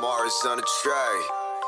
Mars on the tray.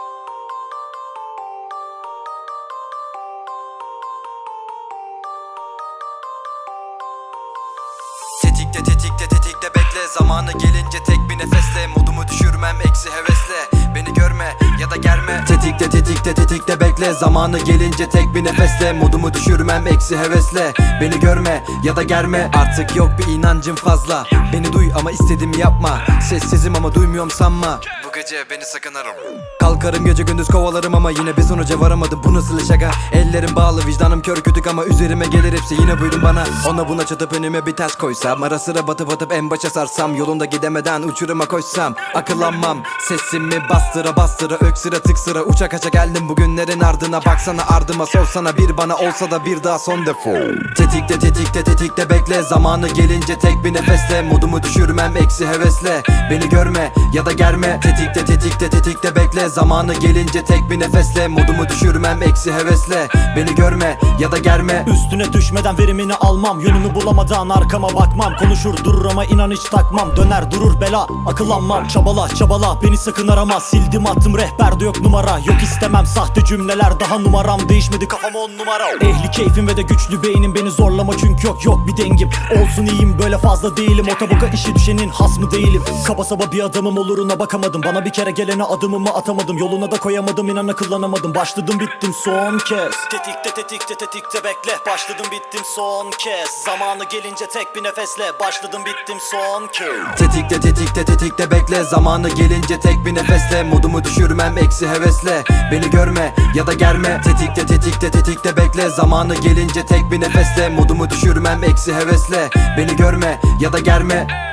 Tetikte bekle, zamanı gelince tek bir nefesle modumu düşürmem eksi hevesle, beni görme ya da germe. Tetikte bekle, zamanı gelince tek bir nefesle modumu düşürmem eksi hevesle, beni görme ya da germe. Artık yok bir inancım fazla, beni duy ama istediğimi yapma. Sessizim ama duymuyorum sanma, bu gece beni sakın arama. Kalkarım gece gündüz kovalarım ama yine bir sonuca varamadım, bu nasıl şaka. Ellerim bağlı, vicdanım kör kütük ama üzerime gelir hepsi yine buyurun bana. Ona buna çatıp önüme bir ters koysam, ara sıra batıp en başa sarsam, yolunda gidemeden uçuruma koşsam, akıllanmam. Sesimi bastıra öksüre tıksıra, uça kaça geldim bugünlerin ardına. Baksana ardıma, sorsana bir bana olsa da bir daha son defo. Tetikte bekle, zamanı gelince tek bir nefesle modumu düşürmem eksi hevesle, beni görme ya da germe. Tetikte bekle, zamanı gelince tek bir nefesle modumu düşürmem eksi hevesle, beni görme ya da germe. Üstüne düşmeden verimini almam, yönümü bulamadan arkama bakmam. Konuşur durur ama inan hiç takmam, döner durur bela akıllanmam. Çabala beni sakın arama, sildim attım rehberde yok numara. Yok istemem sahte cümleler, daha numaram değişmedi, kafam 10 numara. Ehli keyfim ve de güçlü beynim, beni zorlama çünkü yok bir dengim. Olsun iyiyim böyle fazla değilim, otoboka işi düşenin has mı değilim. Kaba saba bir adamım, oluruna bakamadım, bana bir kere gelene adımımı atamadım. Yoluna da koyamadım, inan akıllanamadım. Başladım bittim son kez. Tetikte bekle, başladım bittim son kez. Zamanı gelince tek bir nefesle, başladım bittim son kez. Tetikte bekle, zamanı gelince tek bir nefesle modumu düşürmem eksi hevesle, beni görme ya da germe. Tetikte bekle, zamanı gelince tek bir nefesle modumu düşürmem eksi hevesle, beni görme ya da germe.